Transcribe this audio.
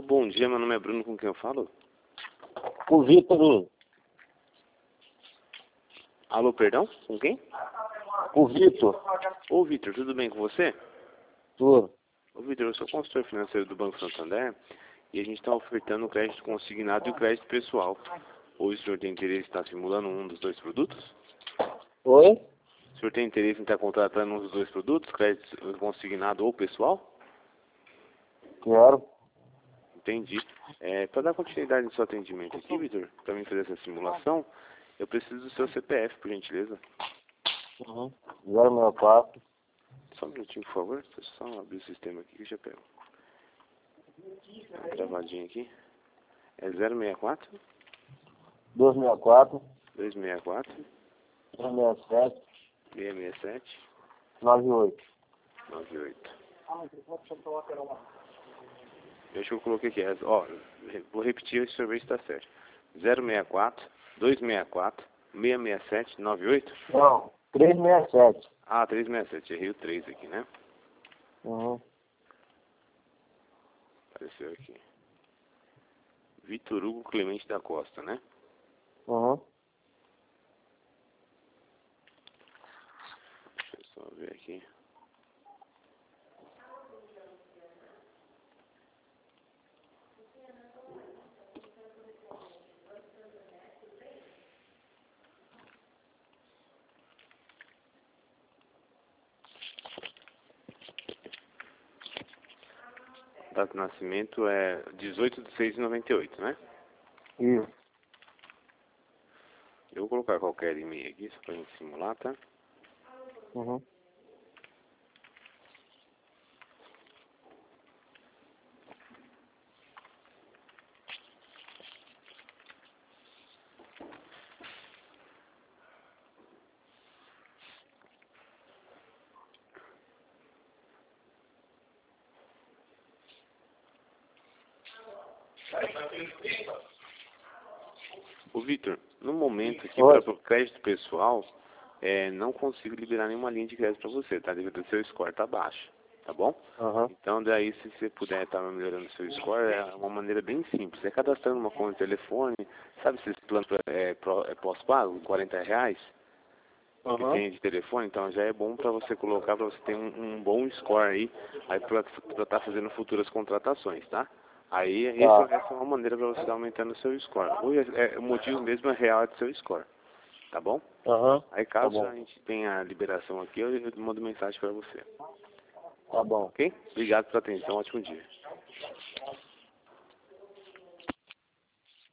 bom dia, meu nome é Bruno, com quem eu falo? O Vitor. Alô, perdão? Com quem? O Vitor. Ô, Vitor, tudo bem com você? Tudo. Ô, Vitor, eu sou consultor financeiro do Banco Santander e a gente está ofertando o crédito consignado e o crédito pessoal. Hoje o senhor tem interesse em estar simulando um dos dois produtos? Oi? O senhor tem interesse em estar contratando um dos dois produtos, crédito consignado ou pessoal? Quero. Entendi. Para dar continuidade no seu atendimento aqui, Vitor, para mim fazer essa simulação, eu preciso do seu CPF, por gentileza. 064. Só um minutinho, por favor. Deixa eu só abrir o sistema aqui que eu já pego. Uma travadinha aqui. É 064 264. 264 367. 667 98. 98. Deixa eu colocar aqui. Ó, vou repetir se o ver se está certo. 064 264 667 98? Não, 367. Ah, 367. Errei o 3 aqui, né? Apareceu aqui. Vitor Hugo Clemente da Costa, né? Deixa eu só ver aqui. Data de nascimento é 18/6/98, né? Isso. Eu vou colocar qualquer e-mail aqui, só pra gente simular, tá? Ô Vitor, no momento aqui, para o crédito pessoal, não consigo liberar nenhuma linha de crédito para você, tá? Devido ao seu score tá baixo, tá bom? Então daí, se você puder estar melhorando o seu score, é uma maneira bem simples. É cadastrando uma conta de telefone, sabe esses planos pós-pago, R$40? Que tem de telefone, então já é bom para você colocar, para você ter um bom score aí para estar fazendo futuras contratações, tá? Aí essa é uma maneira para você estar aumentando o seu score. O motivo mesmo é real do seu score, tá bom? Aí caso a gente tenha a liberação aqui, eu mando mensagem para você. Tá bom. Ok? Obrigado pela atenção, ótimo dia.